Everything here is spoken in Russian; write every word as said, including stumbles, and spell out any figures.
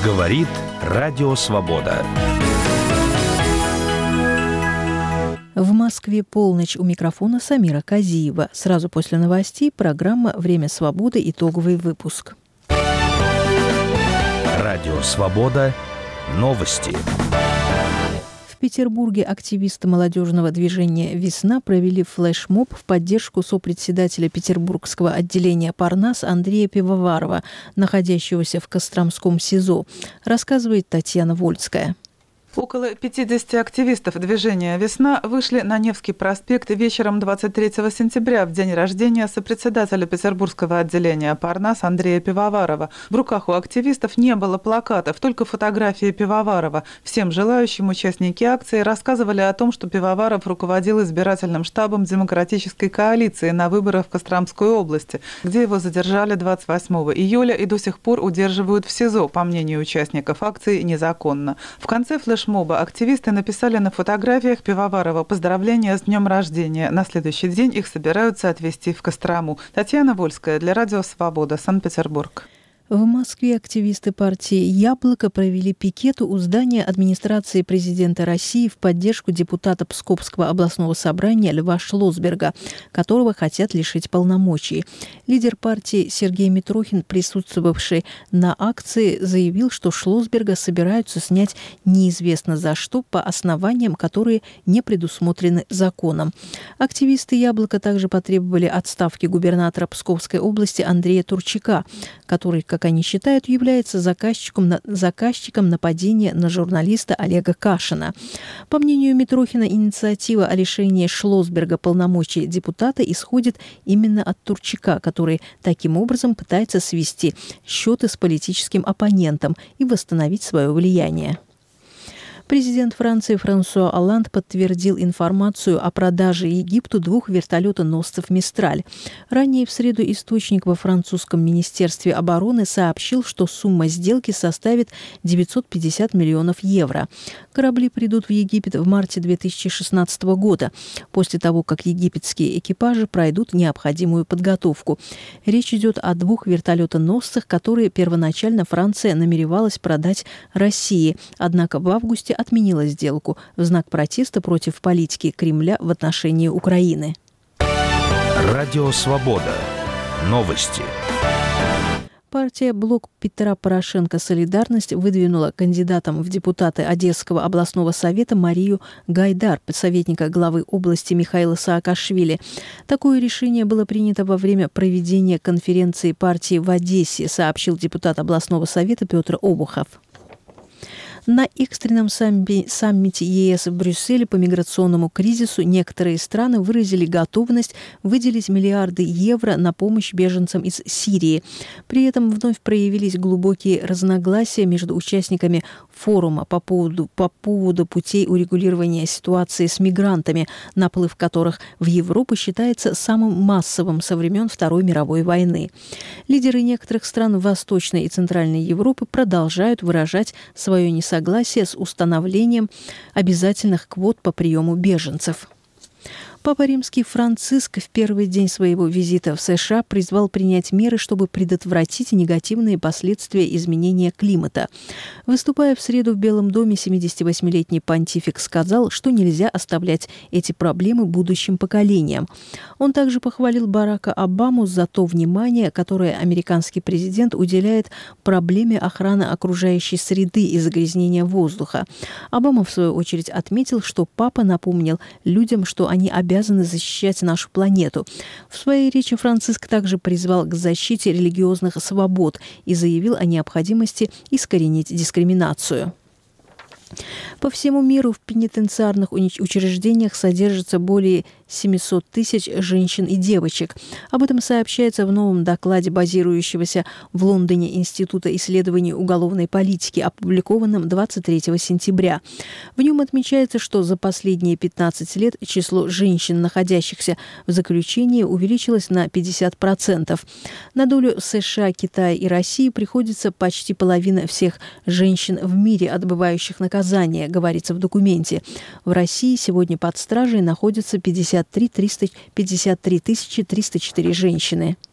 Говорит Радио Свобода. В Москве полночь. У микрофона Самира Казиева. Сразу после новостей программа «Время свободы». Итоговый выпуск. Радио Свобода. Новости. В Петербурге активисты молодежного движения «Весна» провели флешмоб в поддержку сопредседателя Петербургского отделения «Парнас» Андрея Пивоварова, находящегося в Костромском СИЗО, рассказывает Татьяна Вольская. Около пятидесяти активистов движения «Весна» вышли на Невский проспект вечером двадцать третьего сентября, в день рождения сопредседателя Петербургского отделения «Парнас» Андрея Пивоварова. В руках у активистов не было плакатов, только фотографии Пивоварова. Всем желающим участники акции рассказывали о том, что Пивоваров руководил избирательным штабом Демократической коалиции на выборах в Костромской области, где его задержали двадцать восьмого июля и до сих пор удерживают в СИЗО, по мнению участников акции, незаконно. В конце флеш Моба активисты написали на фотографиях Пивоварова поздравления с днем рождения. На следующий день их собираются отвезти в Кострому. Татьяна Вольская для Радио Свобода, Санкт-Петербург. В Москве активисты партии «Яблоко» провели пикет у здания администрации президента России в поддержку депутата Псковского областного собрания Льва Шлосберга, которого хотят лишить полномочий. Лидер партии Сергей Митрохин, присутствовавший на акции, заявил, что Шлосберга собираются снять неизвестно за что по основаниям, которые не предусмотрены законом. Активисты «Яблоко» также потребовали отставки губернатора Псковской области Андрея Турчака, который, как они считают, является заказчиком, заказчиком нападения на журналиста Олега Кашина. По мнению Митрохина, инициатива о лишении Шлосберга полномочий депутата исходит именно от Турчака, который таким образом пытается свести счеты с политическим оппонентом и восстановить свое влияние. Президент Франции Франсуа Олланд подтвердил информацию о продаже Египту двух вертолетоносцев «Мистраль». Ранее в среду источник во французском министерстве обороны сообщил, что сумма сделки составит девятьсот пятьдесят миллионов евро. Корабли придут в Египет в марте две тысячи шестнадцатого года, после того, как египетские экипажи пройдут необходимую подготовку. Речь идет о двух вертолетоносцах, которые первоначально Франция намеревалась продать России, однако в августе отменила сделку в знак протеста против политики Кремля в отношении Украины. Радио Свобода. Новости. Партия «Блок Петра Порошенко. Солидарность» выдвинула кандидатом в депутаты Одесского областного совета Марию Гайдар, советника главы области Михаила Саакашвили. Такое решение было принято во время проведения конференции партии в Одессе, сообщил депутат областного совета Петр Обухов. На экстренном саммите ЕС в Брюсселе по миграционному кризису некоторые страны выразили готовность выделить миллиарды евро на помощь беженцам из Сирии. При этом вновь проявились глубокие разногласия между участниками форума по поводу, по поводу путей урегулирования ситуации с мигрантами, наплыв которых в Европу считается самым массовым со времен Второй мировой войны. Лидеры некоторых стран Восточной и Центральной Европы продолжают выражать свое несогласие согласие с установлением обязательных квот по приему беженцев. Папа Римский Франциск в первый день своего визита в США призвал принять меры, чтобы предотвратить негативные последствия изменения климата. Выступая в среду в Белом доме, семидесятивосьмилетний понтифик сказал, что нельзя оставлять эти проблемы будущим поколениям. Он также похвалил Барака Обаму за то внимание, которое американский президент уделяет проблеме охраны окружающей среды и загрязнения воздуха. Обама, в свою очередь, отметил, что папа напомнил людям, что они обязаны обязаны защищать нашу планету. В своей речи Франциск также призвал к защите религиозных свобод и заявил о необходимости искоренить дискриминацию. По всему миру в пенитенциарных учреждениях содержится более семьсот тысяч женщин и девочек. Об этом сообщается в новом докладе базирующегося в Лондоне Института исследований уголовной политики, опубликованном двадцать третьего сентября. В нем отмечается, что за последние пятнадцать лет число женщин, находящихся в заключении, увеличилось на пятьдесят процентов. На долю США, Китая и России приходится почти половина всех женщин в мире, отбывающих наказание, говорится в документе. В России сегодня под стражей находятся пятьдесят три тысячи триста четыре женщины.